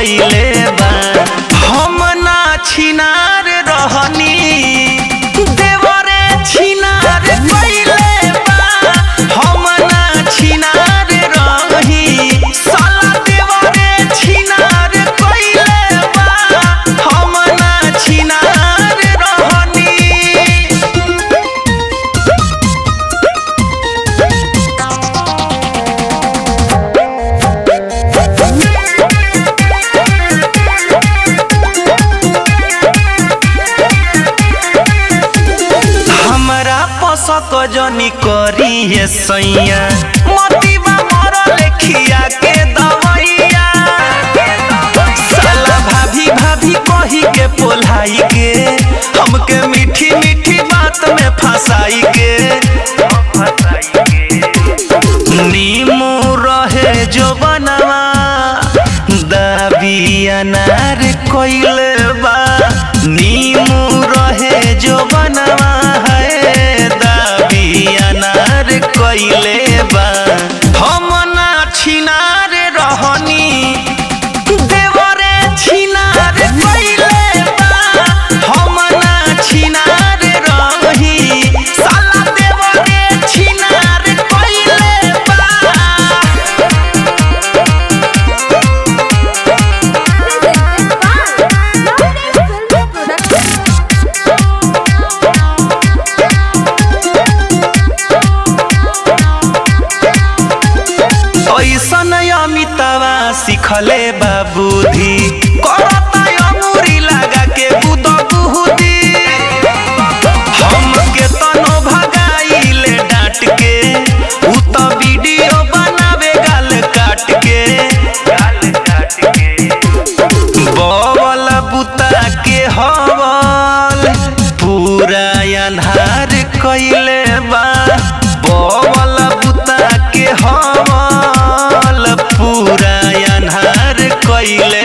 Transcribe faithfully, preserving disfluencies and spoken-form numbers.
कइले बा। हम ना छिनार रहनी देवरे छिनार कइले बा। हम ना छिनार रही साला देवरे छिनार कइले बा। हम ना छिनार रहनी। हमरा पसक जनी करी है सैया मतीबा मर लेखिया के दवैया। साला भाभी भाभी कही के पोलाई के हमके मीठी मीठी बात में फंसाई के। नीमू रहे जो बनवा दाबी अनार कइले बा। नीमू रहे जो बनवा है दाबी अनार कइले बा। हम ना छिनार रहनी देवरे छिनार कइले बा। हम ना छिनार रही साला देवरे छिनार कइले बा। ऐसन अमितावा सिखले बाबूधी करता अमूरी लगा के बुद बुहुदी। हमके तनो भगाइले डांट के उ तो वीडियो बनावे गाल काट के। बवल बुता के हवल पूरा अन्हार कइले बा। बवल बुता के हवल पूरा अन्हार कइले